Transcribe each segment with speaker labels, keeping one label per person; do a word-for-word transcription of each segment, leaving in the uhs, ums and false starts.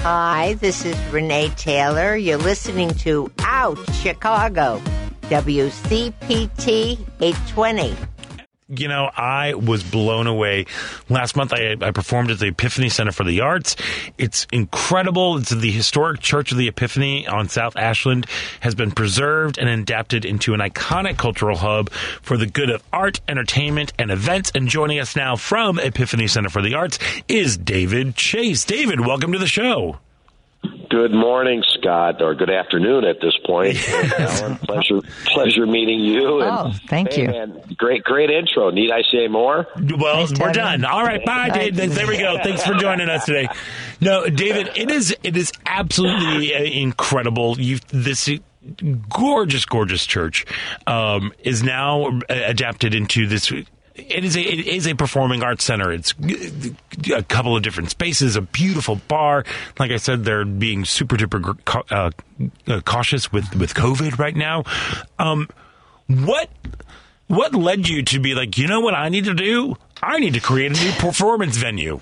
Speaker 1: Hi, this is Renee Taylor. You're listening to Out Chicago, W C P T eight twenty.
Speaker 2: You know, I was blown away. Last month, I, I performed at the Epiphany Center for the Arts. It's incredible. It's the historic Church of the Epiphany on South Ashland has been preserved and adapted into an iconic cultural hub for the good of art, entertainment, and events. And joining us now from Epiphany Center for the Arts is David Chase. David, welcome to the show.
Speaker 3: Good morning, Scott, or good afternoon at this point. Alan, pleasure, pleasure meeting you. And,
Speaker 4: oh, thank
Speaker 3: hey,
Speaker 4: you.
Speaker 3: Man, great, great intro. Need I say more?
Speaker 2: Well, Thanks, we're done. All right, bye, David. There we go. Thanks for joining us today. No, David, it is it is absolutely incredible. You this. Gorgeous, gorgeous church um, is now adapted into this. It is a it is a performing arts center. It's a couple of different spaces, a beautiful bar. Like I said, they're being super duper uh, uh, cautious with, with COVID right now. Um, what what led you to be like, you know what I need to do? I need to create a new performance venue.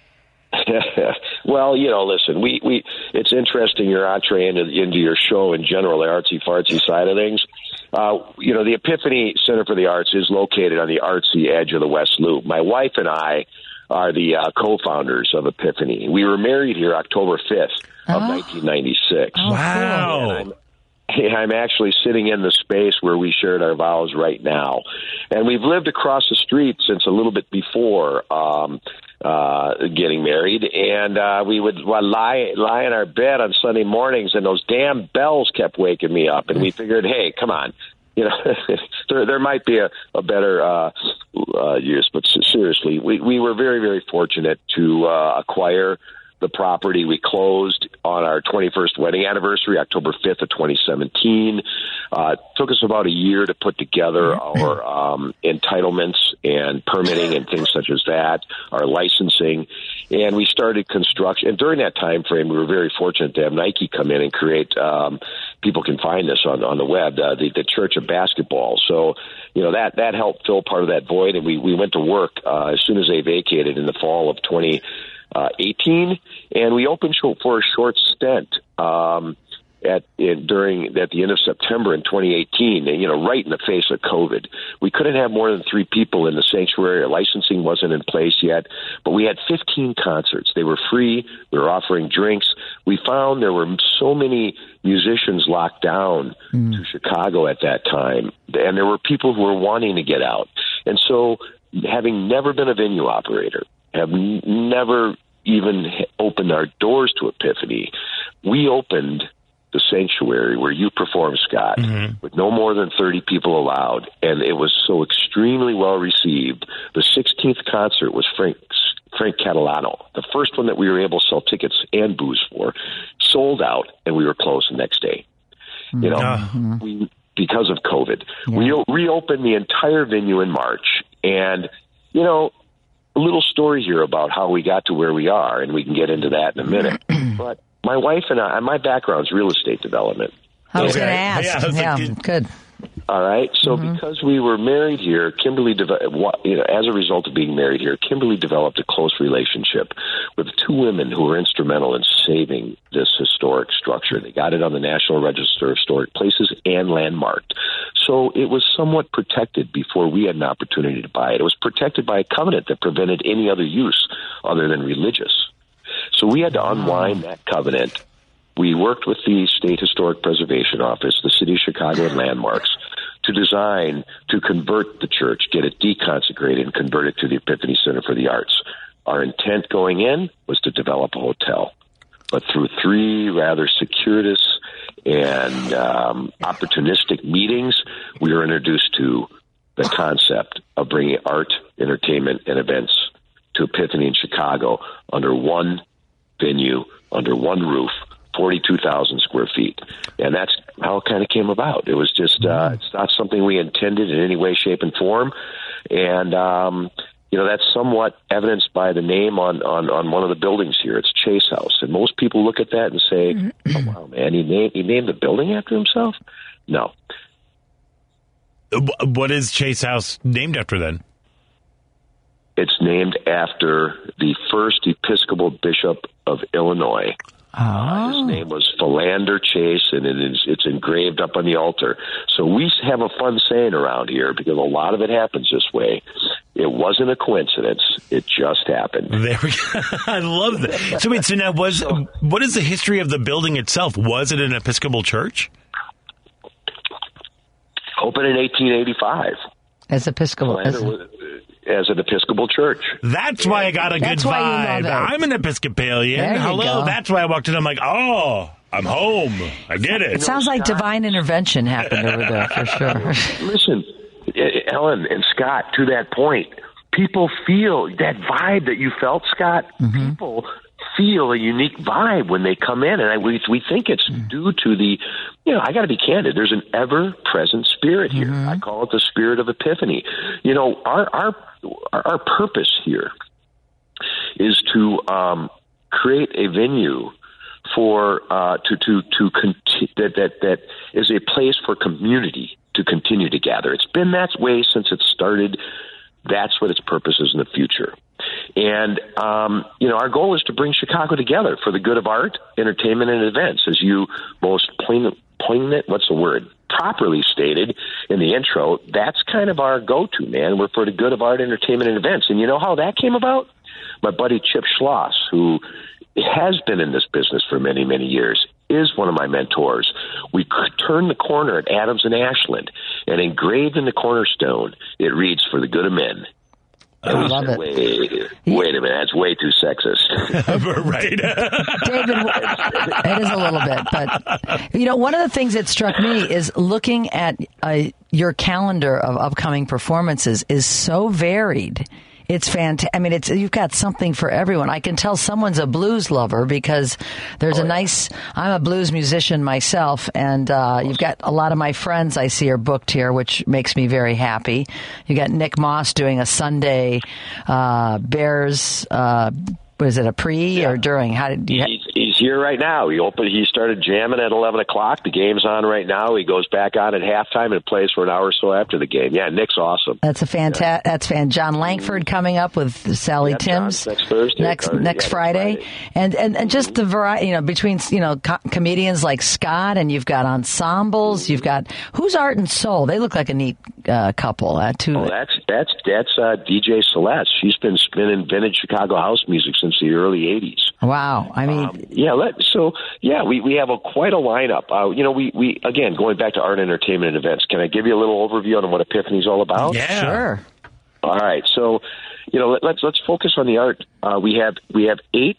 Speaker 3: Well, you know, listen, we, we it's interesting your entree into, into your show in general, the artsy-fartsy side of things. Uh, you know, the Epiphany Center for the Arts is located on the artsy edge of the West Loop. My wife and I are the uh, co-founders of Epiphany. We were married here October fifth of oh. nineteen ninety-six.
Speaker 2: Oh, wow.
Speaker 3: And I'm, I'm actually sitting in the space where we shared our vows right now. And we've lived across the street since a little bit before um Uh, getting married, and uh, we would well, lie lie in our bed on Sunday mornings, and those damn bells kept waking me up. And we figured, hey, come on, you know, there there might be a, a better uh, uh, use. But seriously, we we were very very fortunate to uh, acquire the property. We closed on our twenty-first wedding anniversary, October fifth of twenty seventeen. Uh, it took us about a year to put together our um, entitlements and permitting and things such as that, our licensing, and we started construction. And during that time frame, we were very fortunate to have Nike come in and create, um, people can find this on, on the web, uh, the, the Church of Basketball. So, you know, that, that helped fill part of that void, and we, we went to work uh, as soon as they vacated in the fall of twenty eighteen, and we opened for a short stint um, at in, during at the end of September in twenty eighteen. And, you know, right in the face of COVID, we couldn't have more than three people in the sanctuary. Our licensing wasn't in place yet, but we had fifteen concerts. They were free. We were offering drinks. We found there were so many musicians locked down mm. to Chicago at that time, and there were people who were wanting to get out. And so, having never been a venue operator, have n- never even opened our doors to Epiphany, we opened the sanctuary where you perform, Scott, mm-hmm. with no more than thirty people allowed, and it was so extremely well received. The sixteenth concert was Frank's, Frank Catalano, the first one that we were able to sell tickets and booze for, sold out, and we were closed the next day. You know, mm-hmm. we because of COVID. Yeah. We reopened the entire venue in March, and, you know, a little story here about how we got to where we are, and we can get into that in a minute. But my wife and I, my background is real estate development.
Speaker 4: I was going to ask. Yeah, yeah, good.
Speaker 3: All right. So
Speaker 4: mm-hmm.
Speaker 3: because we were married here, Kimberly, you know, as a result of being married here, Kimberly developed a close relationship with two women who were instrumental in saving this historic structure. They got it on the National Register of Historic Places and landmarked. So it was somewhat protected before we had an opportunity to buy it. It was protected by a covenant that prevented any other use other than religious. So we had to unwind that covenant. We worked with the State Historic Preservation Office, the City of Chicago, and Landmarks to design, to convert the church, get it deconsecrated, and convert it to the Epiphany Center for the Arts. Our intent going in was to develop a hotel. But through three rather circuitous and um, opportunistic meetings, we were introduced to the concept of bringing art, entertainment, and events to Epiphany in Chicago under one venue, under one roof, forty-two thousand square feet. And that's how it kind of came about. It was just, uh, it's not something we intended in any way, shape, and form. And, um, you know, that's somewhat evidenced by the name on, on, on one of the buildings here. It's Chase House. And most people look at that and say, oh, wow, man, he named, he named the building after himself? No.
Speaker 2: What is Chase House named after then?
Speaker 3: It's named after the first Episcopal Bishop of Illinois,
Speaker 4: Oh.
Speaker 3: Uh, his name was Philander Chase, and it is, it's engraved up on the altar. So we have a fun saying around here, because a lot of it happens this way. It wasn't a coincidence. It just happened.
Speaker 2: There we go. I love that. So wait, so now was, what is the history of the building itself? Was it an Episcopal church?
Speaker 3: Opened in eighteen eighty-five.
Speaker 4: As Episcopal. As,
Speaker 3: was, as an Episcopal church.
Speaker 2: That's why I got a good
Speaker 4: That's why you
Speaker 2: vibe.
Speaker 4: love it.
Speaker 2: I'm an Episcopalian.
Speaker 4: There you
Speaker 2: Hello.
Speaker 4: go.
Speaker 2: That's why I walked in. I'm like, oh, I'm home. I get it.
Speaker 4: it sounds like divine intervention happened over there, for sure.
Speaker 3: Listen, Ellen and Scott, to that point, people feel that vibe that you felt, Scott. Mm-hmm. People feel a unique vibe when they come in, and I, we we think it's mm. due to the, you know, I got to be candid. There's an ever-present spirit here. Mm-hmm. I call it the spirit of Epiphany. You know, our our our purpose here is to um, create a venue for uh, to to to conti- that that that is a place for community to continue to gather. It's been that way since it started. That's what its purpose is in the future. And, um, you know, our goal is to bring Chicago together for the good of art, entertainment, and events. As you most poignant, poignant what's the word, properly stated in the intro, that's kind of our go-to, man. We're for the good of art, entertainment, and events. And you know how that came about? My buddy Chip Schloss, who has been in this business for many, many years, is one of my mentors. We turned the corner at Adams and Ashland, and engraved in the cornerstone, it reads, "For the good of men." And
Speaker 4: I
Speaker 3: we
Speaker 4: love
Speaker 3: said,
Speaker 4: it.
Speaker 3: Wait, wait a minute, that's way too sexist.
Speaker 2: Right.
Speaker 4: David, it is a little bit, but, you know, one of the things that struck me is looking at uh, your calendar of upcoming performances is so varied. It's fantastic. I mean, it's you've got something for everyone. I can tell someone's a blues lover because there's oh, a nice. Yeah. I'm a blues musician myself, and uh, you've got a lot of my friends I see are booked here, which makes me very happy. You got Nick Moss doing a Sunday uh, Bears. Uh, was it a pre yeah. or during? How did you?
Speaker 3: He's, he's here right now. He opened. He started jamming at eleven o'clock. The game's on right now. He goes back on at halftime and plays for an hour or so after the game. Yeah, Nick's awesome.
Speaker 4: That's a fantastic. Yeah. That's fan. John Langford coming up with Sally
Speaker 3: yeah,
Speaker 4: Timms
Speaker 3: next Thursday,
Speaker 4: next
Speaker 3: or,
Speaker 4: next
Speaker 3: yeah,
Speaker 4: Friday.
Speaker 3: Friday,
Speaker 4: and and and just the variety. You know, between you know co- comedians like Scott, and you've got ensembles. You've got who's Art and Soul. They look like a neat uh, couple. Uh, too.
Speaker 3: Oh, that's that's that's uh, D J Celeste. She's been spinning vintage Chicago house music since the early eighties.
Speaker 4: Wow, I mean,
Speaker 3: um, yeah. Let, so, yeah, we, we have a quite a lineup. Uh, you know, we, we again going back to art, entertainment, and events. Can I give you a little overview on what Epiphany is all about?
Speaker 2: Yeah,
Speaker 4: sure.
Speaker 3: All right. So, you know, let, let's let's focus on the art. Uh, we have we have eight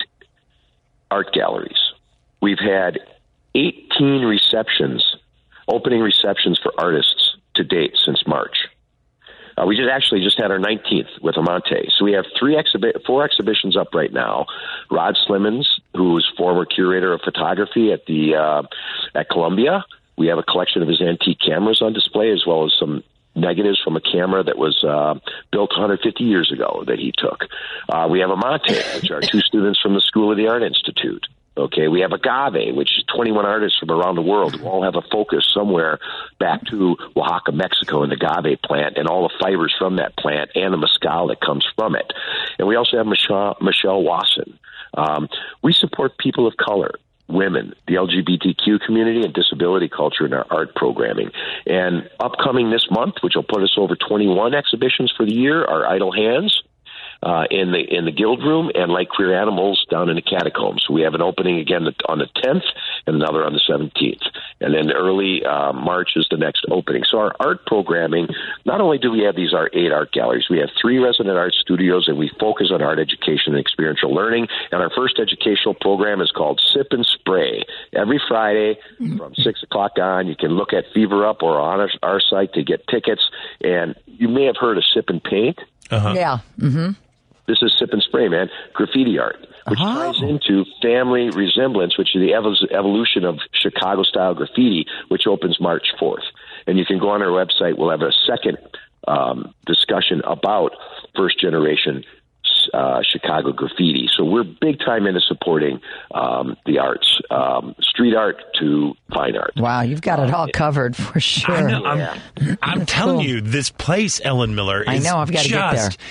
Speaker 3: art galleries. We've had eighteen receptions, opening receptions for artists to date since March. Uh, we just actually just had our nineteenth with Amante. So we have three exhibi- four exhibitions up right now. Rod Slimmons, who's former curator of photography at the uh, at Columbia. We have a collection of his antique cameras on display, as well as some negatives from a camera that was uh, built one hundred fifty years ago that he took. Uh, we have Amante, which are two students from the School of the Art Institute. Okay, we have Agave, which is twenty-one artists from around the world who all have a focus somewhere back to Oaxaca, Mexico, and the agave plant and all the fibers from that plant and the mezcal that comes from it. And we also have Michelle, Michelle Wasson. Um, we support people of color, women, the L G B T Q community, and disability culture in our art programming. And upcoming this month, which will put us over twenty-one exhibitions for the year, are Idle Hands, Uh, in the in the Guild Room, and Like Queer Animals down in the Catacombs. So we have an opening again on the tenth and another on the seventeenth. And then early uh, March is the next opening. So our art programming, not only do we have these our eight art galleries, we have three resident art studios, and we focus on art education and experiential learning. And our first educational program is called Sip and Spray. Every Friday from six o'clock on, you can look at Fever Up or on our, our site to get tickets. And you may have heard of Sip and Paint.
Speaker 4: Uh-huh. Yeah. Mm-hmm.
Speaker 3: This is Sip and Spray, man, graffiti art, which oh. ties into Family Resemblance, which is the ev- evolution of Chicago-style graffiti, which opens March fourth. And you can go on our website. We'll have a second um, discussion about first-generation uh, Chicago graffiti. So we're big time into supporting um, the arts, um, street art to fine art.
Speaker 4: Wow, you've got it all covered for sure.
Speaker 2: I know, I'm, I'm telling you, this place, Ellen Miller, is
Speaker 4: I know, I've got to
Speaker 2: just,
Speaker 4: get there.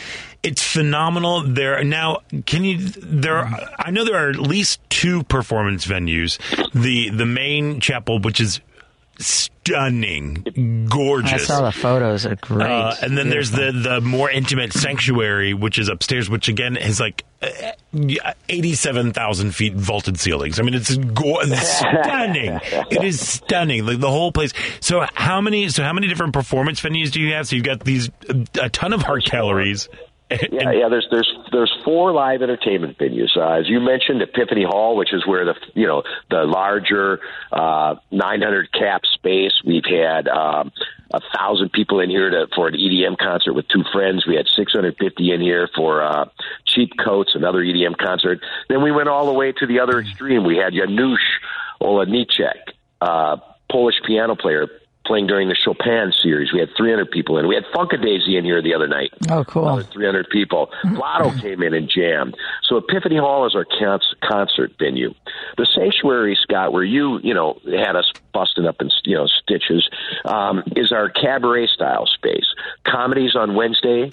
Speaker 2: It's phenomenal. There now, can you? There, are, I know there are at least two performance venues. The the main chapel, which is stunning, gorgeous.
Speaker 4: I saw the photos; are great.
Speaker 2: Uh, and then
Speaker 4: Beautiful.
Speaker 2: there's the the more intimate sanctuary, which is upstairs, which again is like eighty-seven thousand feet vaulted ceilings. I mean, it's, go- it's stunning. It is stunning. Like the whole place. So how many? So how many different performance venues do you have? So you've got these a ton of art galleries.
Speaker 3: Yeah, yeah. There's there's there's four live entertainment venues. Uh, as you mentioned, Epiphany Hall, which is where the you know the larger uh, nine hundred cap space. We've had um, a thousand people in here to, for an E D M concert with two friends. We had six hundred fifty in here for uh, Cheap Coats, another E D M concert. Then we went all the way to the other extreme. We had Janusz Olejniczak, uh, Polish piano player, playing during the Chopin series. We had three hundred people in. We had Funkadaisy in here the other night.
Speaker 4: Oh, cool.
Speaker 3: Another three hundred people. Blotto came in and jammed. So Epiphany Hall is our concert venue. The Sanctuary, Scott, where you, you know, had us busting up in, you know, stitches, um, is our cabaret-style space. Comedies on Wednesday,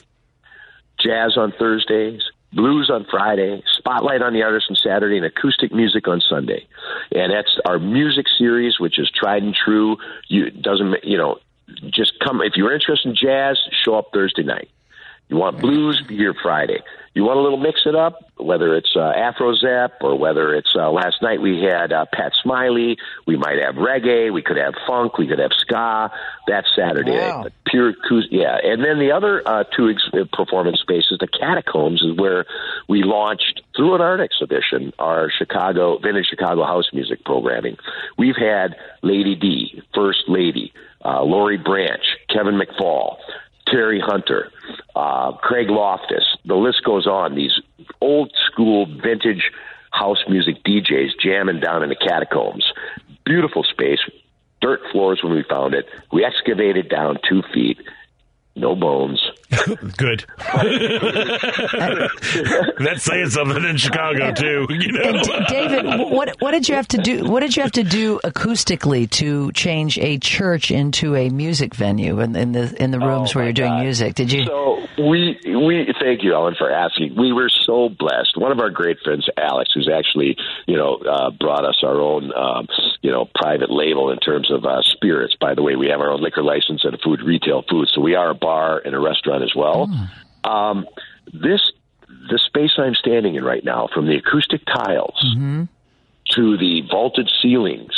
Speaker 3: jazz on Thursdays, blues on Friday, spotlight on the artist on Saturday, and acoustic music on Sunday. And that's our music series, which is tried and true. You doesn't, you know, just come. If you're interested in jazz, show up Thursday night. You want blues, be here Friday. You want a little mix it up, whether it's uh, Afro Zap or whether it's uh, last night we had uh, Pat Smiley. We might have reggae. We could have funk. We could have ska. That's Saturday.
Speaker 4: Wow.
Speaker 3: But pure acoustic, yeah. And then the other uh, two ex- performance spaces, the Catacombs, is where we launched through an art exhibition our Chicago vintage Chicago house music programming. We've had Lady D, First Lady, uh, Lori Branch, Kevin McFall, Terry Hunter, uh, Craig Loftus. The list goes on. These old school vintage house music D Js jamming down in the Catacombs. Beautiful space. Dirt floors when we found it. We excavated down two feet. No bones.
Speaker 2: Good. That's saying something in Chicago too. You know?
Speaker 4: And D- David, what what did you have to do? What did you have to do acoustically to change a church into a music venue in, in the in the rooms
Speaker 3: Oh,
Speaker 4: where
Speaker 3: my
Speaker 4: you're doing
Speaker 3: God.
Speaker 4: music? Did you?
Speaker 3: So we we thank you, Ellen, for asking. We were so blessed. One of our great friends, Alex, who's actually you know uh, brought us our own um, you know private label in terms of uh, spirits. By the way, we have our own liquor license and food retail food, so we are a bar and a restaurant as well.
Speaker 4: Mm.
Speaker 3: Um, this the space I'm standing in right now, from the acoustic tiles
Speaker 4: Mm-hmm.
Speaker 3: to the vaulted ceilings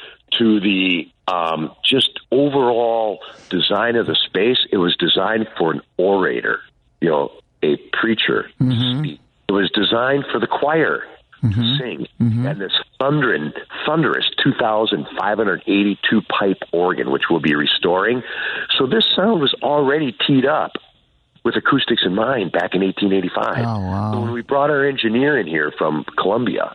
Speaker 3: to the um, just overall design of the space, it was designed for an orator, you know, a preacher
Speaker 4: Mm-hmm.
Speaker 3: to speak. It was designed for the choir
Speaker 4: Mm-hmm.
Speaker 3: to sing, and this thundering, thunderous two thousand five hundred eighty-two pipe organ, which we'll be restoring. So this sound was already teed up with acoustics in mind back in eighteen eighty-five.
Speaker 4: Oh, wow.
Speaker 3: So when we brought our engineer in here from Columbia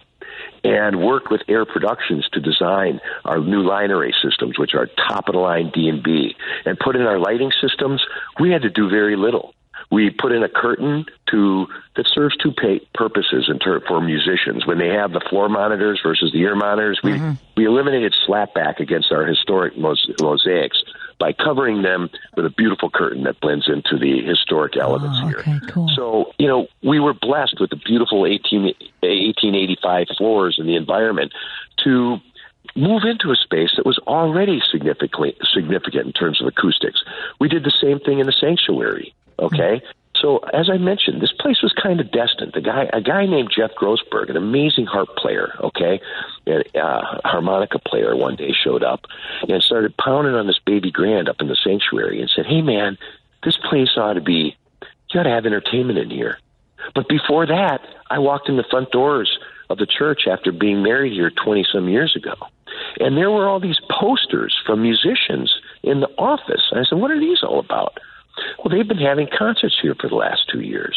Speaker 3: and worked with Air Productions to design our new line array systems, which are top-of-the-line D and B, and put in our lighting systems, we had to do very little. We put in a curtain to that serves two pay, purposes in ter- for musicians. When they have the floor monitors versus the ear monitors, we,
Speaker 4: Mm-hmm.
Speaker 3: we eliminated slapback against our historic mos- mosaics by covering them with a beautiful curtain that blends into the historic elements
Speaker 4: Oh,
Speaker 3: here.
Speaker 4: okay, cool.
Speaker 3: So, you know, we were blessed with the beautiful eighteen, eighteen eighty-five floors in the environment to move into a space that was already significantly significant in terms of acoustics. We did the same thing in the Sanctuary, okay? So, as I mentioned, this place was kind of destined. The guy, a guy named Jeff Grossberg, an amazing harp player, okay, and, uh, harmonica player, one day showed up and started pounding on this baby grand up in the Sanctuary and said, "Hey, man, this place ought to be, you got to have entertainment in here." But before that, I walked in the front doors of the church after being married here twenty-some years ago, and there were all these posters from musicians in the office. And I said, "What are these all about?" Well, they've been having concerts here for the last two years.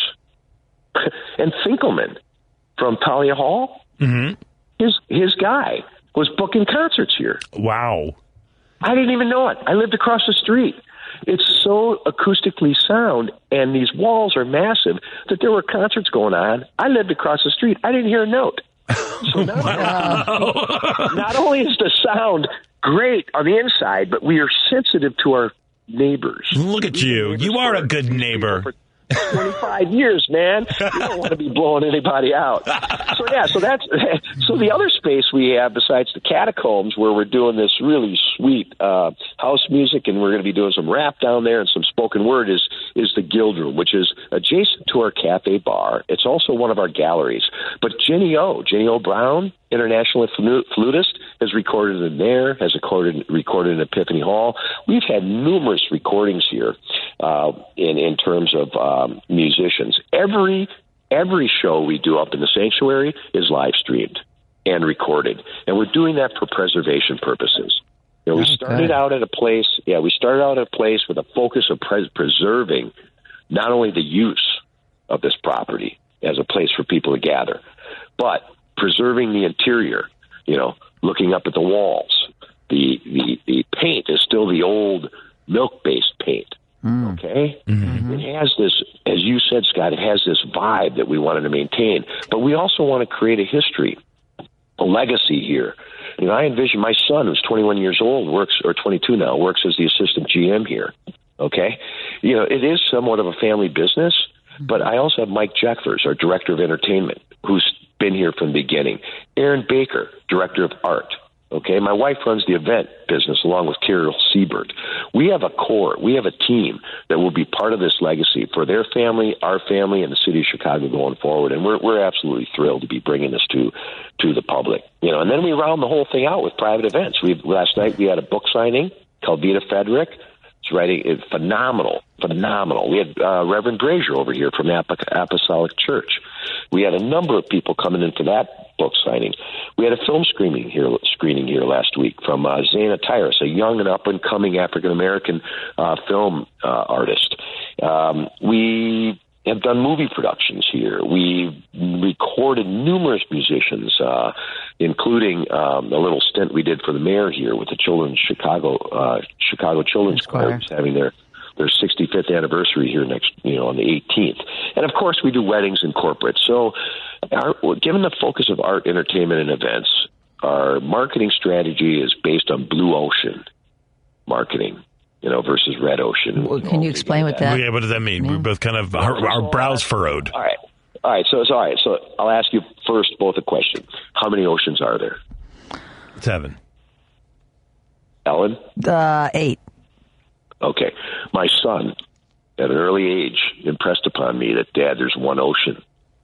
Speaker 3: And Finkelman from Talia Hall,
Speaker 2: Mm-hmm.
Speaker 3: his his guy was booking concerts here.
Speaker 2: Wow.
Speaker 3: I didn't even know it. I lived across the street. It's so acoustically sound, and these walls are massive, that there were concerts going on. I lived across the street. I didn't hear a note. So not, not only is the sound great on the inside, but we are sensitive to our neighbors.
Speaker 2: Look at you. You are a good neighbor.
Speaker 3: twenty-five years, man. You don't want to be blowing anybody out. So yeah, so that's so the other space we have besides the catacombs, where we're doing this really sweet uh, house music, and we're going to be doing some rap down there and some spoken word, is is the Guild Room, which is adjacent to our cafe bar. It's also one of our galleries. But Jenny O, Jenny O Brown, international flutist, has recorded in there, has recorded recorded in Epiphany Hall. We've had numerous recordings here uh, in in terms of um, musicians. Every every show we do up in the sanctuary is live streamed and recorded, and we're doing that for preservation purposes. You know, we
Speaker 4: Okay.
Speaker 3: started out at a place, yeah, we started out at a place with a focus of pres- preserving not only the use of this property as a place for people to gather, but preserving the interior, you know, looking up at the walls. The, the, the paint is still the old milk-based paint,
Speaker 4: Mm.
Speaker 3: okay?
Speaker 2: Mm-hmm.
Speaker 3: It has this, as you said, Scott, it has this vibe that we wanted to maintain, but we also want to create a history, a legacy here. You know, I envision my son, who's twenty-one years old, works, or twenty-two now, works as the assistant G M here, okay? You know, it is somewhat of a family business, but I also have Mike Jeckfers, our director of entertainment, who's been here from the beginning. Aaron Baker, director of art. Okay, my wife runs the event business along with Carol Siebert. We have a core, we have a team that will be part of this legacy for their family, our family, and the city of Chicago going forward. And we're we're absolutely thrilled to be bringing this to to the public. You know, and then we round the whole thing out with private events. We last night we had a book signing. Calvita Frederick is writing, it's phenomenal, phenomenal. We had uh, Reverend Brazier over here from the Ap- Apostolic Church. We had a number of people coming in for that book signing. We had a film screening here screening here last week from uh, Zaina Tyrus, a young and up-and-coming African-American uh, film uh, artist. Um, we have done movie productions here. We recorded numerous musicians, uh, including um, a little stint we did for the mayor here with the Children's Chicago uh, Chicago Children's Choir, who's having their their sixty-fifth anniversary here next, you know, on the eighteenth. And of course, we do weddings and corporate. So, our, given the focus of art, entertainment, and events, our marketing strategy is based on blue ocean marketing, you know, versus red ocean.
Speaker 4: Well, can you explain what that?
Speaker 2: Yeah, what does that mean? We're both kind of our, our brows furrowed.
Speaker 3: All right, all right. So it's all right. So I'll ask you first both a question: how many oceans are there?
Speaker 2: Seven.
Speaker 3: Ellen?
Speaker 4: Uh, eight.
Speaker 3: Okay. My son, at an early age, impressed upon me that, Dad, there's one ocean.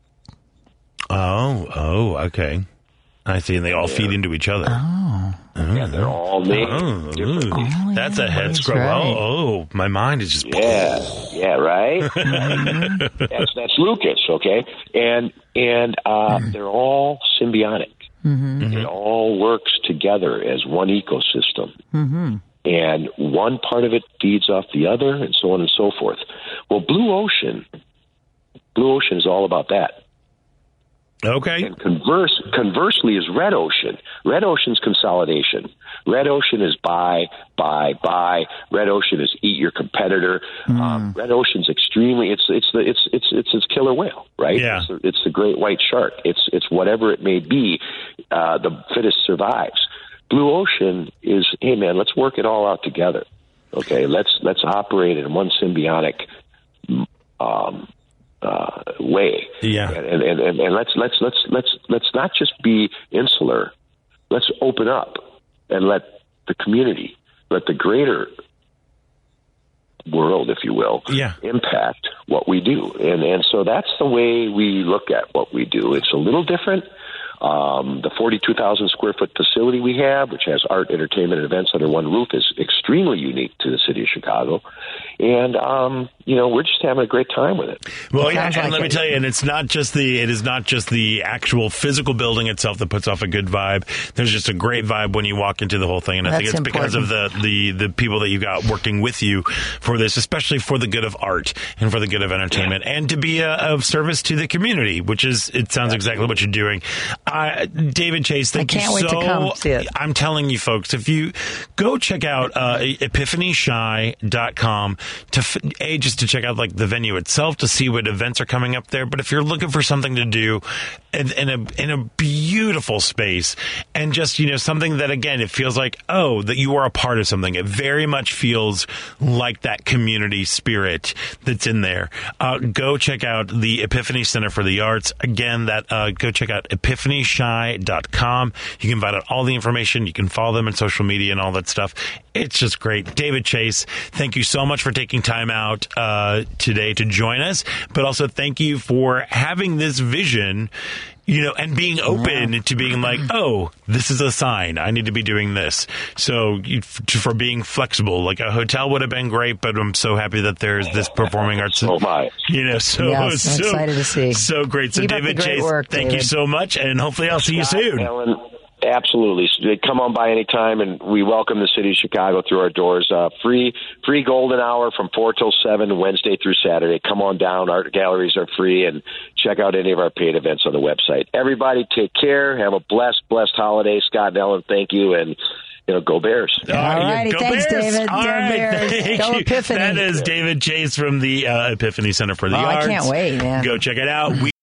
Speaker 2: Oh, oh, okay. I see, and they all yeah. feed into each other.
Speaker 4: Oh.
Speaker 2: oh.
Speaker 3: Yeah, they're all named
Speaker 2: oh,
Speaker 3: differently.
Speaker 2: Oh, that's a head scrub.
Speaker 4: Right.
Speaker 2: Oh, oh, my mind is just...
Speaker 3: Yeah, yeah, right? that's, that's Lucas, okay? And, and uh, they're all symbiotic.
Speaker 4: Mm-hmm.
Speaker 3: It all works together as one ecosystem.
Speaker 4: Mm-hmm.
Speaker 3: And one part of it feeds off the other, and so on and so forth. Well, Blue Ocean, Blue Ocean is all about that.
Speaker 2: Okay.
Speaker 3: And converse, conversely is Red Ocean. Red Ocean's consolidation. Red Ocean is buy, buy, buy. Red Ocean is eat your competitor. Mm. Um, Red Ocean's extremely. It's it's the it's it's it's its killer whale, right?
Speaker 2: Yeah.
Speaker 3: It's the, it's the great white shark. It's it's whatever it may be. Uh, the fittest survives. Blue Ocean is, hey man, let's work it all out together. Okay, let's let's operate in one symbiotic um, uh, way.
Speaker 2: Yeah,
Speaker 3: and, and, and, and let's let's let's let's let's not just be insular. Let's open up and let the community, let the greater world, if you will,
Speaker 2: yeah.
Speaker 3: impact what we do. And and so that's the way we look at what we do. It's a little different. Um, the forty-two thousand square foot facility we have, which has art, entertainment, and events under one roof, is extremely unique to the city of Chicago. And, um, you know, we're just having a great time with it.
Speaker 2: Well, yeah, and
Speaker 4: like
Speaker 2: let
Speaker 4: it.
Speaker 2: me tell you, and it's not just the it is not just the actual physical building itself that puts off a good vibe. There's just a great vibe when you walk into the whole thing, and I
Speaker 4: That's
Speaker 2: think it's
Speaker 4: important.
Speaker 2: because of the, the, the people that you got working with you for this, especially for the good of art and for the good of entertainment, and to be a, of service to the community, which is it sounds exactly what you're doing. Uh, David Chase, thank
Speaker 4: I can't
Speaker 2: you
Speaker 4: wait
Speaker 2: so.
Speaker 4: to come see it.
Speaker 2: I'm telling you, folks, if you go check out uh, epiphany shy dot com to a just to check out like the venue itself to see what events are coming up there. But if you're looking for something to do in, in a in a beautiful space, and just, you know, something that, again, it feels like, oh, that you are a part of something. It very much feels like that community spirit that's in there. Uh, go check out the Epiphany Center for the Arts. Again, that uh, go check out epiphany shy dot com. You can find out all the information. You can follow them on social media and all that stuff. It's just great. David Chase, thank you so much for taking time out uh, today to join us, but also thank you for having this vision, you know, and being open yeah. to being like, oh, this is a sign. I need to be doing this. So you, for being flexible, like a hotel would have been great, but I'm so happy that there's this performing arts.
Speaker 3: Oh my.
Speaker 2: You know, so,
Speaker 4: yes,
Speaker 2: so,
Speaker 4: I'm excited to see.
Speaker 2: So great. So
Speaker 4: Keep
Speaker 2: David Chase,
Speaker 4: work,
Speaker 2: thank
Speaker 4: David.
Speaker 2: you so much. And hopefully I'll see you soon.
Speaker 3: Ellen, absolutely. So come on by anytime, and we welcome the city of Chicago through our doors. Uh, free free golden hour from four till seven, Wednesday through Saturday. Come on down. Art galleries are free, and check out any of our paid events on the website. Everybody take care. Have a blessed, blessed holiday. Scott and Ellen, thank you, and you know, go Bears.
Speaker 4: All righty.
Speaker 2: Go
Speaker 4: Thanks,
Speaker 2: Bears.
Speaker 4: David.
Speaker 2: All
Speaker 4: Go
Speaker 2: right.
Speaker 4: Bears.
Speaker 2: Thank
Speaker 4: Go
Speaker 2: you.
Speaker 4: Epiphany.
Speaker 2: That is David Chase from the uh, Epiphany Center for the
Speaker 4: Oh,
Speaker 2: Arts.
Speaker 4: I can't wait, man.
Speaker 2: Go check it out. We